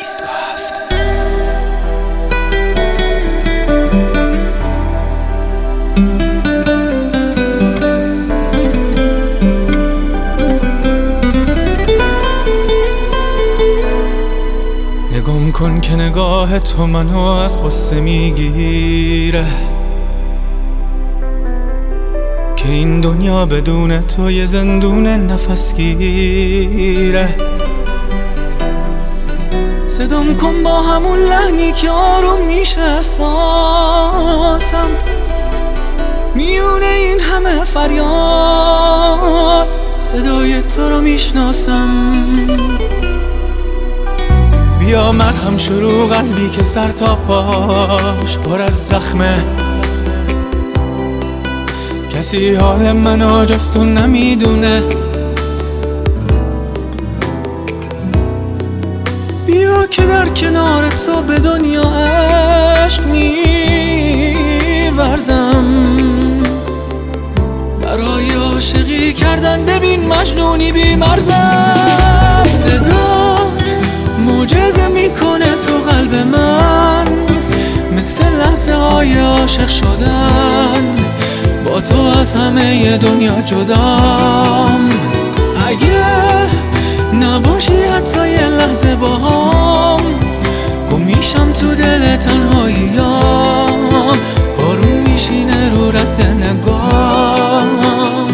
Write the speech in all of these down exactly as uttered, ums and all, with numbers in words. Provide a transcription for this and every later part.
ایستگافت. نگم کن که نگاه تو منو از قصه میگیره، که این دنیا بدون تو یه زندون نفسگیره. صدام کن با همون لحنی که آروم میشه احساسم، میونه این همه فریاد صدای تو رو میشناسم. بیا مرهم شروع قلبی که سر تا پاش پر از زخمه، کسی حال منو جز تو نمیدونه. بیا که در کنار تو به دنیا عشق میورزم، برای عاشقی کردن ببین مجنونی بی مرزم. صدات معجزه میکنه تو قلب من، مثل لحظه های عاشق شدن، با تو از همه دنیا جدام. اگه نباشی حتی یه لحظه با هم، گم میشم تو دل تنهاییام، بارون میشینه رو رد نگام.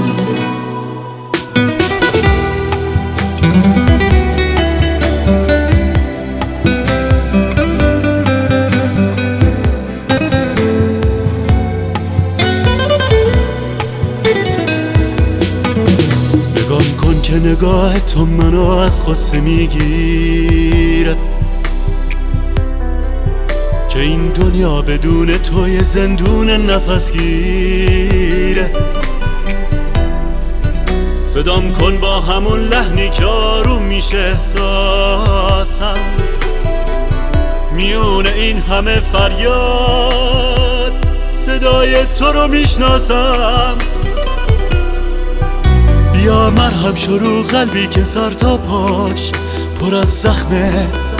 که نگاه تو منو از قصه میگیره، که این دنیا بدون تو یه زندون نفسگیره. صدام کن با همون لحنی که آروم میشه احساسم، میونه این همه فریاد صدای تو رو میشناسم. بیا مرهم شروع قلبی که سر تا پاش پر از زخمه،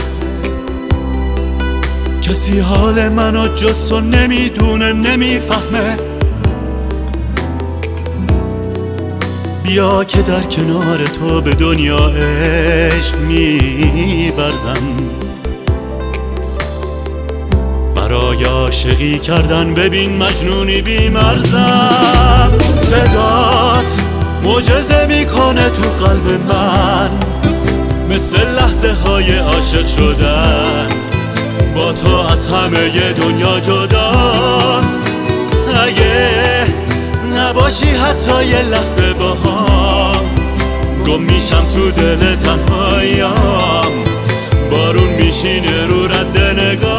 کسی حال منو جز تو نمیدونه نمیفهمه. بیا که در کنار تو به دنیا عشق میورزم، برای عاشقی کردن ببین مجنونی بی مرزم. صدات معجزه میکنه تو قلب من، مثل لحظه های عاشق شدن، با تو از همه دنیا جدا. اگه نباشی حتی یه لحظه با هم، گم میشم تو دل تنهاییام، بارون میشینه رو رد نگاه.